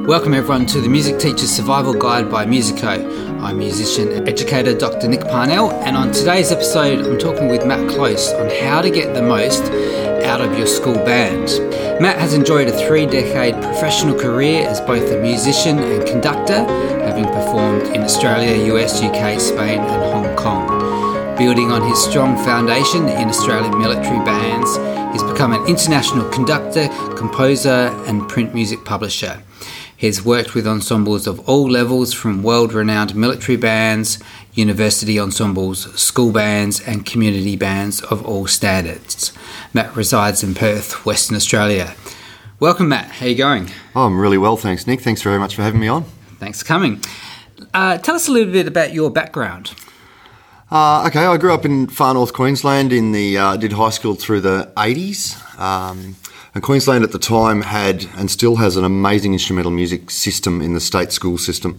Welcome everyone to the Music Teacher's Survival Guide by Musico. I'm musician and educator Dr. Nick Parnell, and on today's episode I'm talking with Matt Close on how to get the most out of your school band. Matt has enjoyed a 3-decade professional career as both a musician and conductor, having performed in Australia, US, UK, Spain and Hong Kong. Building on his strong foundation in Australian military bands, he's become an international conductor, composer and print music publisher. He's worked with ensembles of all levels, from world-renowned military bands, university ensembles, school bands and community bands of all standards. Matt resides in Perth, Western Australia. Welcome, Matt. How are you going? Oh, I'm really well, thanks, Nick. Thanks very much for having me on. Thanks for coming. Tell us a little bit about your background. Okay, I grew up in far north Queensland. Did high school through the 80s. And Queensland at the time had and still has an amazing instrumental music system in the state school system,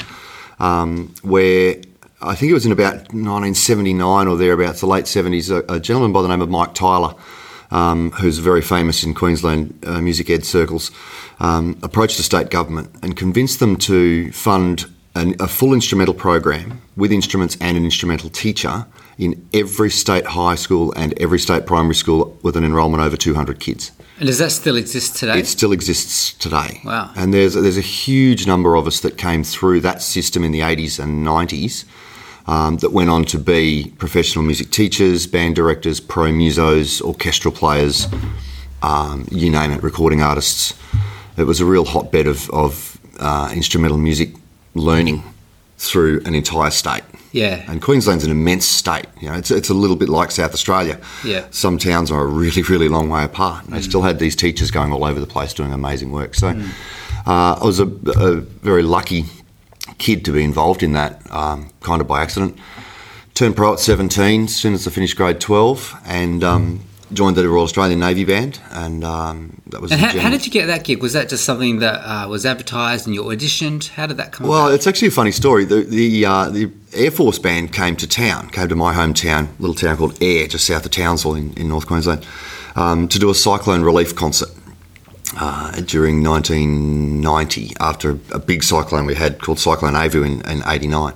where I think it was in about 1979 or thereabouts, the late 70s, a gentleman by the name of Mike Tyler, who's very famous in Queensland music ed circles, approached the state government and convinced them to fund a full instrumental program with instruments and an instrumental teacher in every state high school and every state primary school with an enrolment over 200 kids. And does that still exist today? It still exists today. Wow. And there's a huge number of us that came through that system in the 80s and 90s that went on to be professional music teachers, band directors, pro musos, orchestral players, you name it, recording artists. It was a real hotbed of instrumental music learning through an entire state. Yeah. And Queensland's an immense state. You know, it's a little bit like South Australia. Yeah. Some towns are a really, really long way apart. And they still had these teachers going all over the place doing amazing work. So I was a very lucky kid to be involved in that, kind of by accident. Turned pro at 17 as soon as I finished grade 12 and joined the Royal Australian Navy Band. And that was... And how did you get that gig? Was that just something that was advertised and you auditioned? How did that come Well, about? it's actually a funny story. The Air Force Band came to my hometown, little town called Ayr, just south of Townsville in North Queensland, to do a cyclone relief concert during 1990 after a big cyclone we had called Cyclone Avu in 89.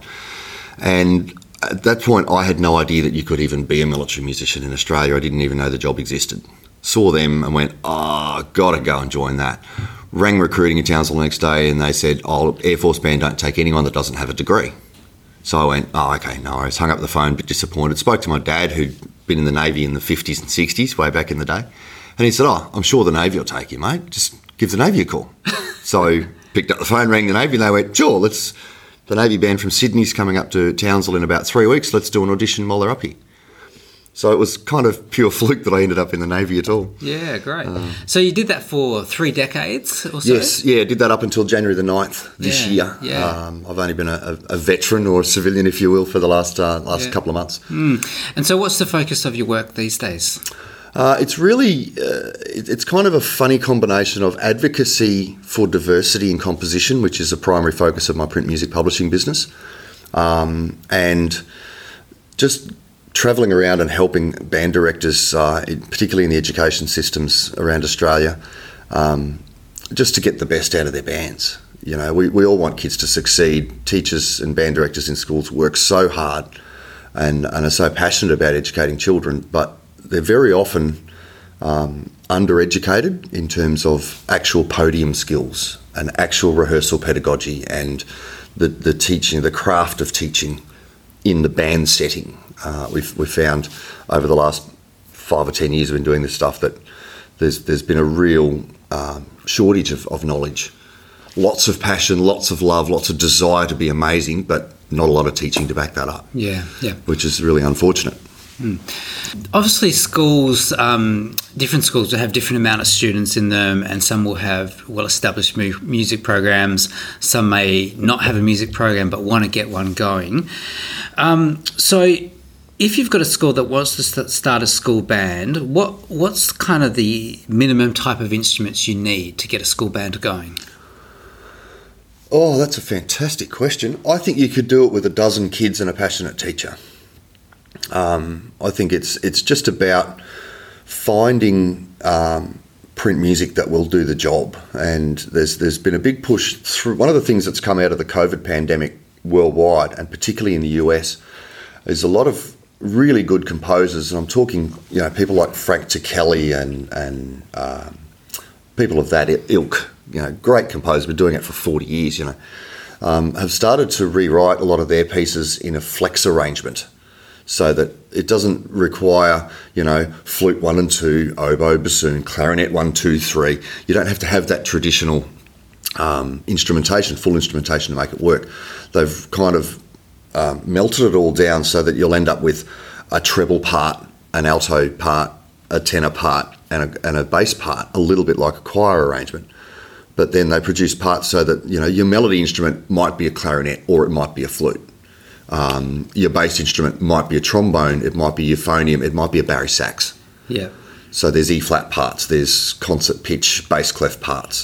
And at that point, I had no idea that you could even be a military musician in Australia. I didn't even know the job existed. Saw them and went, got to go and join that. Rang recruiting in Townsville the next day and they said, Air Force Band don't take anyone that doesn't have a degree. So I went, okay, no worries. Hung up the phone, a bit disappointed. Spoke to my dad, who'd been in the Navy in the 50s and 60s, way back in the day. And he said, I'm sure the Navy will take you, mate. Just give the Navy a call. So I picked up the phone, rang the Navy, and they went, sure, the Navy Band from Sydney's coming up to Townsville in about 3 weeks. Let's do an audition while they're up here. So it was kind of pure fluke that I ended up in the Navy at all. Yeah, great. So you did that for 3 decades or so? Yes, yeah, did that up until January the 9th this year. Yeah. I've only been a veteran or a civilian, if you will, for the last couple of months. And so what's the focus of your work these days? It's really, it's kind of a funny combination of advocacy for diversity in composition, which is a primary focus of my print music publishing business, and just travelling around and helping band directors, particularly in the education systems around Australia, just to get the best out of their bands. You know, we all want kids to succeed. Teachers and band directors in schools work so hard and are so passionate about educating children, but they're very often undereducated in terms of actual podium skills and actual rehearsal pedagogy and the teaching, the craft of teaching in the band setting. We've found over the last 5 or 10 years we've been doing this stuff that there's been a real shortage of knowledge. Lots of passion, lots of love, lots of desire to be amazing, but not a lot of teaching to back that up. Yeah. Which is really unfortunate. Obviously schools, different schools will have different amount of students in them, and some will have well-established music programs. Some may not have a music program but want to get one going. So if you've got a school that wants to start a school band, what's kind of the minimum type of instruments you need to get a school band going? Oh, that's a fantastic question. I think you could do it with a dozen kids and a passionate teacher. I think it's just about finding print music that will do the job. And there's been a big push through. One of the things that's come out of the COVID pandemic worldwide, and particularly in the US, is a lot of really good composers, and I'm talking, people like Frank Ticheli and people of that ilk, great composers, been doing it for 40 years, have started to rewrite a lot of their pieces in a flex arrangement so that it doesn't require, flute 1 and 2, oboe, bassoon, clarinet 1, 2, 3. You don't have to have that traditional instrumentation, full instrumentation to make it work. They've kind of melted it all down so that you'll end up with a treble part, an alto part, a tenor part, and a bass part, a little bit like a choir arrangement. But then they produce parts so that, your melody instrument might be a clarinet or it might be a flute. Your bass instrument might be a trombone, it might be euphonium, it might be a bari sax. Yeah. So there's E-flat parts, there's concert pitch, bass clef parts.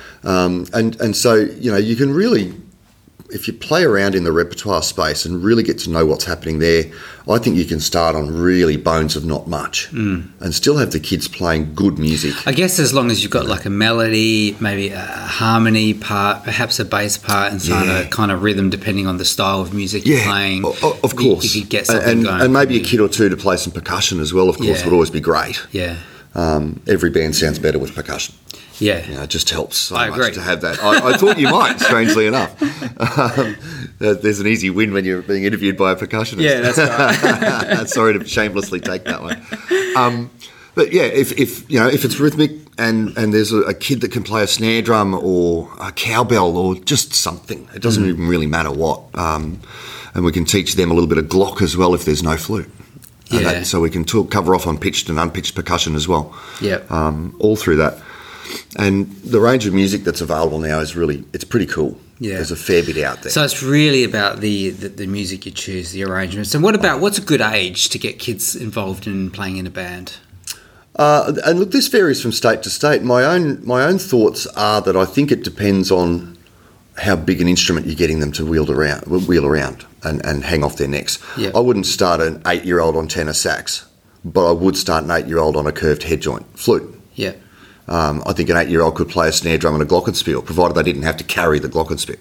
And so, you can really, if you play around in the repertoire space and really get to know what's happening there, I think you can start on really bones of not much and still have the kids playing good music. I guess as long as you've got like a melody, maybe a harmony part, perhaps a bass part, and some kind of rhythm depending on the style of music you're playing. Of course. You could get something going. And maybe a kid or two to play some percussion as well, of course, would always be great. Yeah. Every band sounds better with percussion. Yeah. It just helps so I much agree. to have that. I thought you might, strangely enough. There's an easy win when you're being interviewed by a percussionist. Yeah, that's right. Sorry to shamelessly take that one. But yeah, if it's rhythmic and there's a kid that can play a snare drum or a cowbell or just something, it doesn't even really matter what. And we can teach them a little bit of glock as well if there's no flute. So we can cover off on pitched and unpitched percussion as well. Yeah. All through that. And the range of music that's available now is it's pretty cool. Yeah. There's a fair bit out there. So it's really about the music you choose, the arrangements. And what's a good age to get kids involved in playing in a band? And look, this varies from state to state. My own thoughts are that I think it depends on how big an instrument you're getting them to wheel around and hang off their necks. Yeah. I wouldn't start an 8-year-old on tenor sax, but I would start an 8-year-old on a curved head joint flute. Yeah. I think an 8-year-old could play a snare drum and a glockenspiel, provided they didn't have to carry the glockenspiel.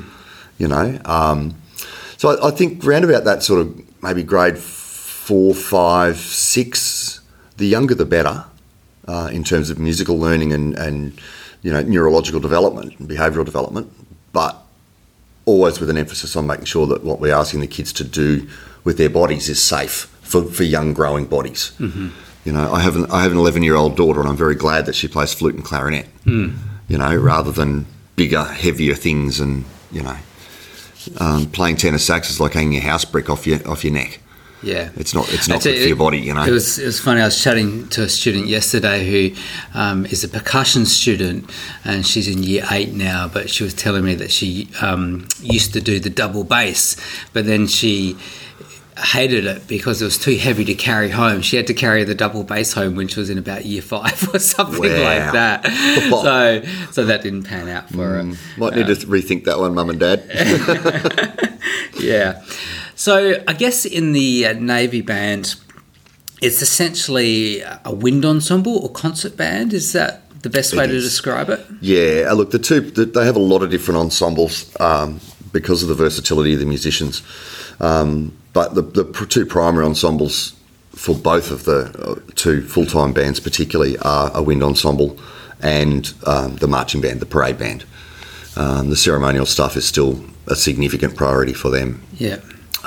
So I think round about that sort of maybe grade 4, 5, 6, the younger the better in terms of musical learning and neurological development and behavioural development, but always with an emphasis on making sure that what we're asking the kids to do with their bodies is safe for young growing bodies. Mm-hmm. I have an 11-year-old daughter, and I'm very glad that she plays flute and clarinet. Rather than bigger, heavier things, and playing tenor sax is like hanging a house brick off your neck. Yeah, it's not good for your body. It was funny. I was chatting to a student yesterday who is a percussion student, and she's in year 8 now. But she was telling me that she used to do the double bass, but then she hated it because it was too heavy to carry home. She had to carry the double bass home when she was in about year 5 or something like that. So that didn't pan out for her. Might need to rethink that one, Mum and Dad. Yeah. So I guess in the Navy band, it's essentially a wind ensemble or concert band. Is that the best way to describe it? Yeah. Look, they have a lot of different ensembles because of the versatility of the musicians. But the two primary ensembles for both of the two full-time bands particularly are a wind ensemble and the marching band, the parade band. The ceremonial stuff is still a significant priority for them. Yeah.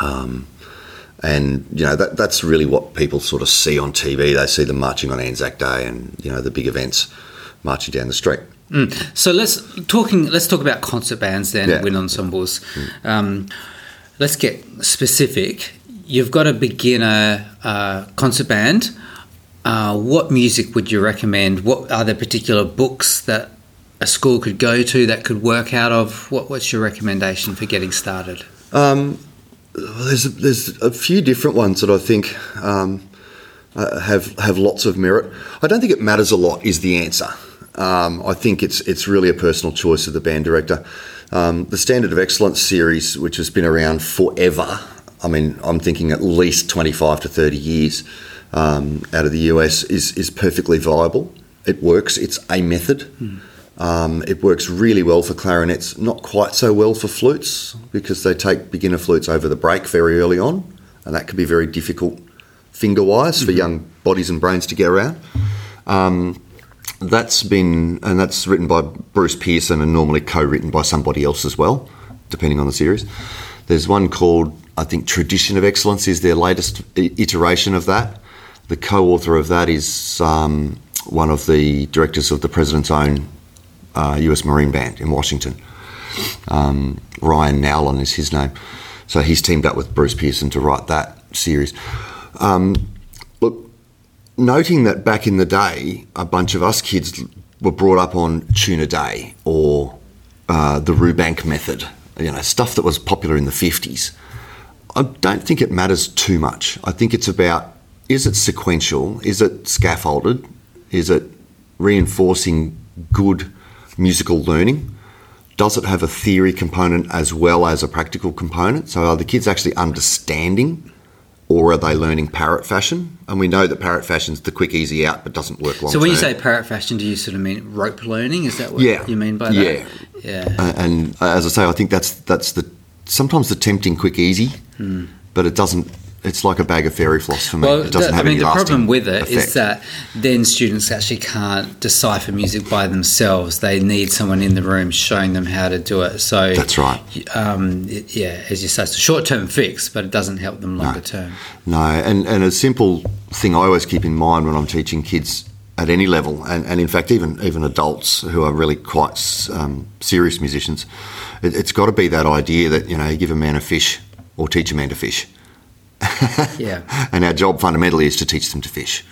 And, that's really what people sort of see on TV. They see them marching on Anzac Day and, the big events marching down the street. So let's talk about concert bands then, wind ensembles. Let's get specific. You've got a beginner concert band. What music would you recommend? What are the particular books that a school could go to that could work out of? What's your recommendation for getting started? There's a few different ones that I think have lots of merit. I don't think it matters a lot is the answer. I think it's really a personal choice of the band director. The Standard of Excellence series, which has been around forever, I'm thinking at least 25 to 30 years out of the US, is perfectly viable. It works. It's a method. It works really well for clarinets, not quite so well for flutes, because they take beginner flutes over the break very early on, and that can be very difficult finger-wise for young bodies and brains to get around. That's written by Bruce Pearson and normally co-written by somebody else as well, depending on the series. There's one called, I think, Tradition of Excellence is their latest iteration of that. The co-author of that is one of the directors of the President's Own US Marine Band in Washington. Ryan Nowlin is his name. So he's teamed up with Bruce Pearson to write that series. Look, noting that back in the day, a bunch of us kids were brought up on Tune a Day or the Rubank method, stuff that was popular in the 50s. I don't think it matters too much. I think it's about, is it sequential? Is it scaffolded? Is it reinforcing good musical learning? Does it have a theory component as well as a practical component? So are the kids actually understanding, or are they learning parrot fashion? And we know that parrot fashion's the quick, easy out, but doesn't work long term. So when you say parrot fashion, do you sort of mean rope learning? Is that what you mean by that? Yeah. And as I say, I think that's sometimes the tempting quick, easy, but it doesn't. It's like a bag of fairy floss for me. Well, it doesn't have any lasting the problem with it effect. is that then students actually can't decipher music by themselves. They need someone in the room showing them how to do it. So that's right. As you say, it's a short-term fix, but it doesn't help them longer term. No, and a simple thing I always keep in mind when I'm teaching kids at any level, and in fact even adults who are really quite serious musicians, it's got to be that idea that you give a man a fish or teach a man to fish. And our job fundamentally is to teach them to fish.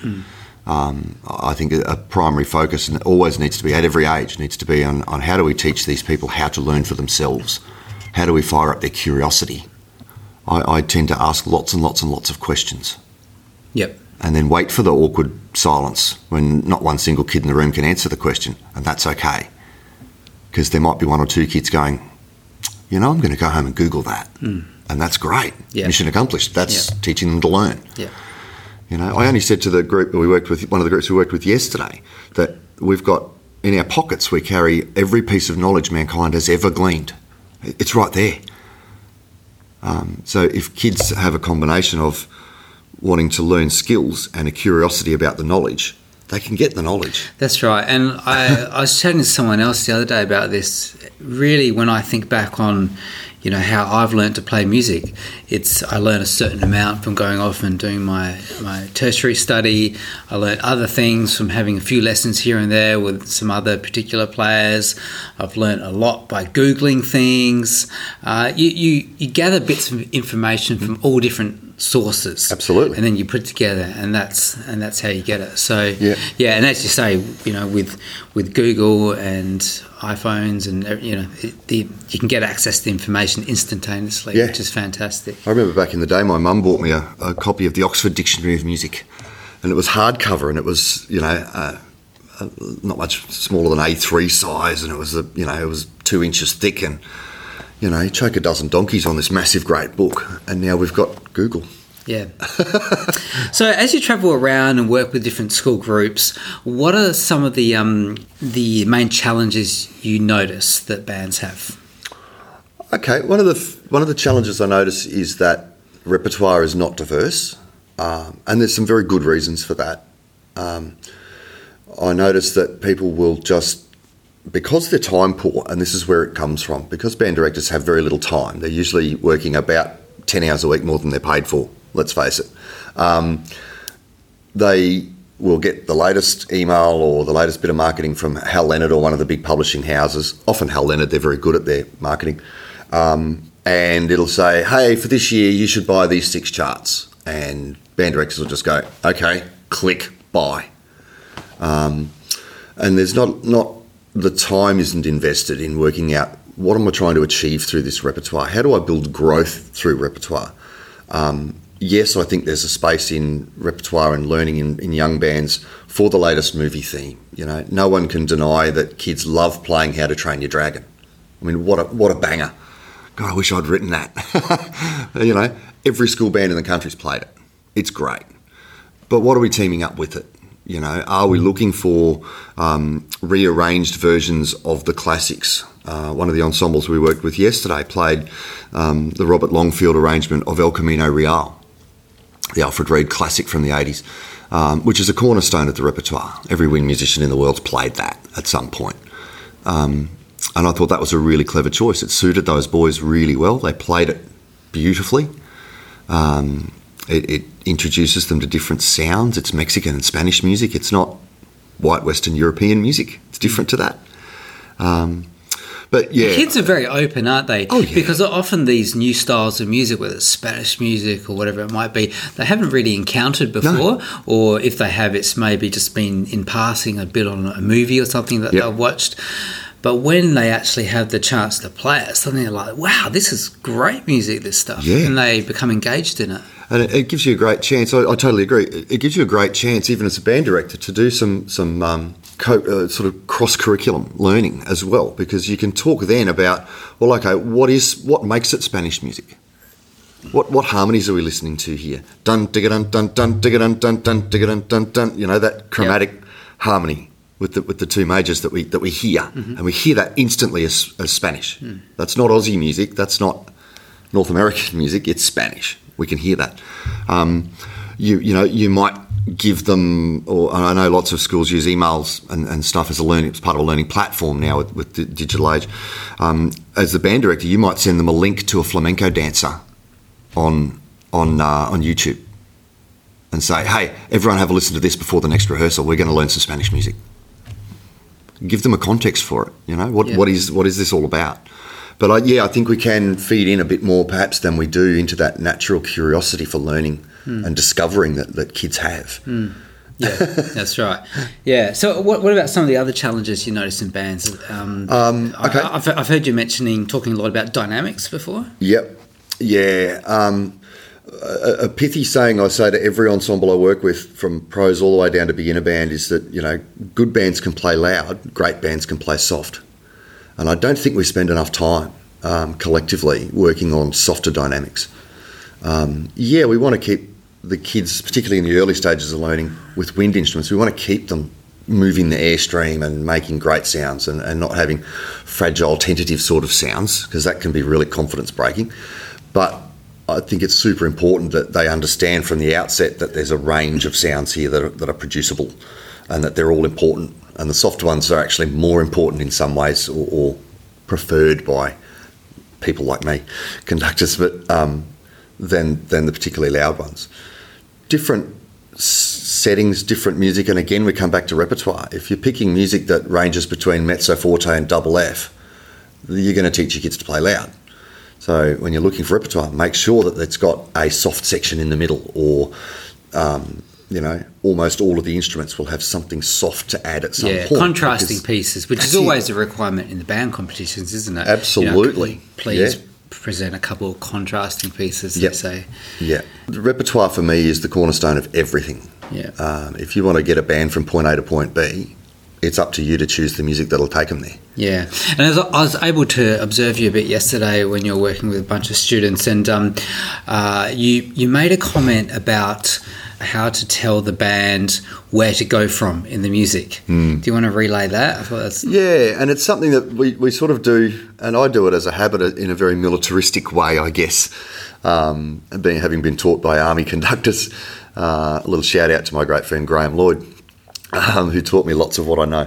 I think a primary focus, and it always needs to be at every age, needs to be on how do we teach these people how to learn for themselves? How do we fire up their curiosity? I tend to ask lots and lots and lots of questions. Yep. And then wait for the awkward silence when not one single kid in the room can answer the question, and that's okay. Because there might be one or two kids going, I'm going to go home and Google that. And that's great. Yeah. Mission accomplished. That's teaching them to learn. Yeah. I only said to the group we worked with, one of the groups we worked with yesterday, that we've got in our pockets, we carry every piece of knowledge mankind has ever gleaned. It's right there. So if kids have a combination of wanting to learn skills and a curiosity about the knowledge, they can get the knowledge. That's right. And I was chatting to someone else the other day about this. Really, when I think back on how I've learned to play music, I learn a certain amount from going off and doing my tertiary study. I learned other things from having a few lessons here and there with some other particular players. I've learned a lot by Googling things. You gather bits of information from all different sources. Absolutely. And then you put it together, and that's how you get it. So and as you say, with Google and iPhones and you can get access to the information instantaneously, which is fantastic. I remember back in the day, my mum bought me a copy of the Oxford Dictionary of Music, and it was hardcover, and it was not much smaller than A3 size, and it was it was 2 inches thick, and you choke a dozen donkeys on this massive great book, and now we've got Google. Yeah. So as you travel around and work with different school groups, what are some of the main challenges you notice that bands have? Okay, one of the challenges I notice is that repertoire is not diverse, and there's some very good reasons for that. I notice that people will just, because they're time poor, and this is where it comes from, because band directors have very little time. They're usually working about 10 hours a week more than they're paid for, let's face it. They will get the latest email or the latest bit of marketing from Hal Leonard or one of the big publishing houses. Often Hal Leonard, they're very good at their marketing. And it'll say, hey, for this year, you should buy these 6 charts. And band directors will just go, okay, click, buy. And there's not the time isn't invested in working out what am I trying to achieve through this repertoire? How do I build growth through repertoire? Yes, I think there's a space in repertoire and learning in young bands for the latest movie theme. No one can deny that kids love playing How to Train Your Dragon. I mean, what a banger. God, I wish I'd written that. Every school band in the country's played it. It's great. But what are we teaming up with it? You know, are we looking for rearranged versions of the classics? One of the ensembles we worked with yesterday played the Robert Longfield arrangement of El Camino Real, the Alfred Reed classic from the 80s, which is a cornerstone of the repertoire. Every wind musician in the world's played that at some point. And I thought that was a really clever choice. It suited those boys really well. They played it beautifully. It introduces them to different sounds. It's Mexican and Spanish music. It's not white Western European music. It's different to that. But yeah, the kids are very open, aren't they? Oh, yeah. Because often these new styles of music, whether it's Spanish music or whatever it might be, they haven't really encountered before. No. Or if they have, it's maybe just been in passing a bit on a movie or something that they've watched. But when they actually have the chance to play it, suddenly they're like, wow, this is great music, this stuff. Yeah. And they become engaged in it. And it gives you a great chance. I totally agree. It gives you a great chance, even as a band director, to do some sort of cross-curriculum learning as well, because you can talk then about, well, okay, what makes it Spanish music? What harmonies are we listening to here? Dun digga dun dun dun digga dun dun dun digga dun dun dun. You know, that chromatic harmony with the two majors that we hear, and we hear that instantly as Spanish. That's not Aussie music. That's not North American music. It's Spanish. We can hear that. You might give them, or I know lots of schools use emails and stuff as it's part of a learning platform now with the digital age. As the band director, you might send them a link to a flamenco dancer on YouTube and say, hey, everyone have a listen to this before the next rehearsal. We're going to learn some Spanish music. Give them a context for it. You know, what is this all about? But I think we can feed in a bit more perhaps than we do into that natural curiosity for learning and discovering that kids have. Yeah, that's right. Yeah. So what about some of the other challenges you notice in bands? Okay. I've heard you talking a lot about dynamics before. Yep. Yeah. A pithy saying I say to every ensemble I work with, from pros all the way down to beginner band, is that, you know, good bands can play loud, great bands can play soft. And I don't think we spend enough time collectively working on softer dynamics. We want to keep the kids, particularly in the early stages of learning with wind instruments, we want to keep them moving the airstream and making great sounds and not having fragile, tentative sort of sounds, because that can be really confidence breaking. But I think it's super important that they understand from the outset that there's a range of sounds here that are producible and that they're all important. And the soft ones are actually more important in some ways, or preferred by people like me, conductors, but than the particularly loud ones. Different settings, different music, and again we come back to repertoire. If you're picking music that ranges between mezzo forte and double F, you're going to teach your kids to play loud. So when you're looking for repertoire, make sure that it's got a soft section in the middle, or almost all of the instruments will have something soft to add at some point. Contrasting pieces, which is always a requirement in the band competitions, isn't it? Absolutely. You know, please present a couple of contrasting pieces, they say. Yeah. The repertoire for me is the cornerstone of everything. Yeah. If you want to get a band from point A to point B, it's up to you to choose the music that'll take them there. Yeah. And as I was able to observe you a bit yesterday when you were working with a bunch of students, and you made a comment about how to tell the band where to go from in the music. Do you want to relay that? I thought that's... Yeah, and it's something that we sort of do, and I do it as a habit in a very militaristic way, I guess, having been taught by army conductors. A little shout out to my great friend Graham Lloyd, who taught me lots of what I know.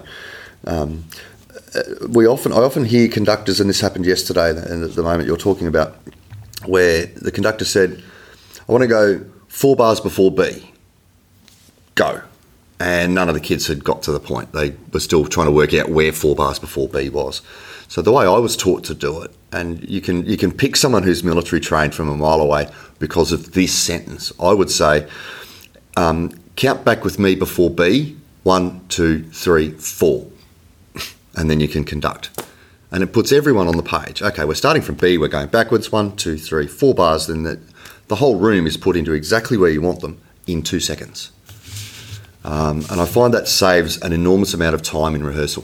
I often hear conductors, and this happened yesterday, and at the moment you're talking about, where the conductor said, I want to go 4 bars before B. Go. And none of the kids had got to the point. They were still trying to work out where 4 bars before B was. So the way I was taught to do it, and you can pick someone who's military trained from a mile away because of this sentence. I would say, count back with me before B, 1, 2, 3, 4. And then you can conduct. And it puts everyone on the page. Okay, we're starting from B, we're going backwards, 1, 2, 3, 4 bars, then the whole room is put into exactly where you want them in 2 seconds. And I find that saves an enormous amount of time in rehearsal.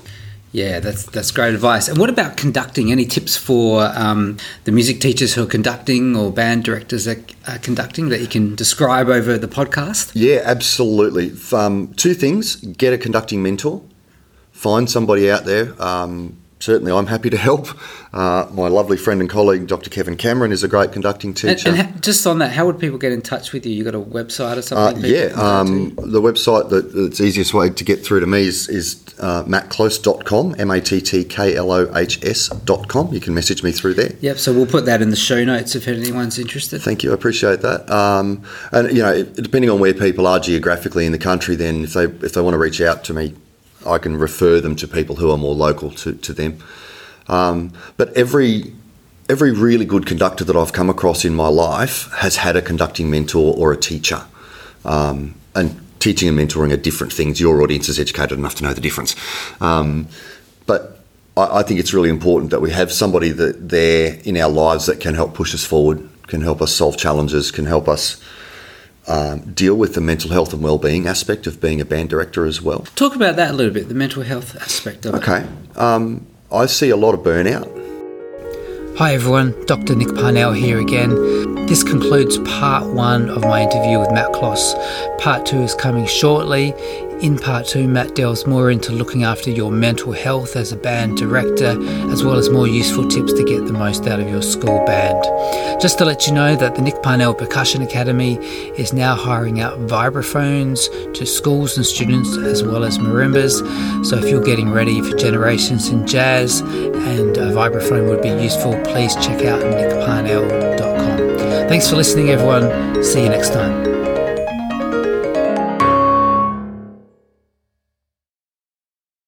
Yeah, that's great advice. And what about conducting? Any tips for the music teachers who are conducting or band directors that are conducting that you can describe over the podcast? Yeah, absolutely. Two things: get a conducting mentor, find somebody out there. Certainly, I'm happy to help. My lovely friend and colleague, Dr. Kevin Cameron, is a great conducting teacher. And just on that, how would people get in touch with you? You got a website or something? The website that's easiest way to get through to me is mattclose.com, mattklohs.com. You can message me through there. Yep, so we'll put that in the show notes if anyone's interested. Thank you, I appreciate that. And depending on where people are geographically in the country, then if they want to reach out to me, I can refer them to people who are more local to them. But every really good conductor that I've come across in my life has had a conducting mentor or a teacher. And teaching and mentoring are different things. Your audience is educated enough to know the difference. But I think it's really important that we have somebody there in our lives that can help push us forward, can help us solve challenges, can help us deal with the mental health and wellbeing aspect of being a band director as well. Talk about that a little bit, the mental health aspect of it. Okay. I see a lot of burnout. Hi everyone, Dr. Nick Parnell here again. This concludes part 1 of my interview with Matt Kloss. Part 2 is coming shortly. In part 2, Matt delves more into looking after your mental health as a band director, as well as more useful tips to get the most out of your school band. Just to let you know that the Nick Parnell Percussion Academy is now hiring out vibraphones to schools and students, as well as marimbas. So if you're getting ready for Generations in Jazz and a vibraphone would be useful, please check out nickparnell.com. Thanks for listening, everyone. See you next time.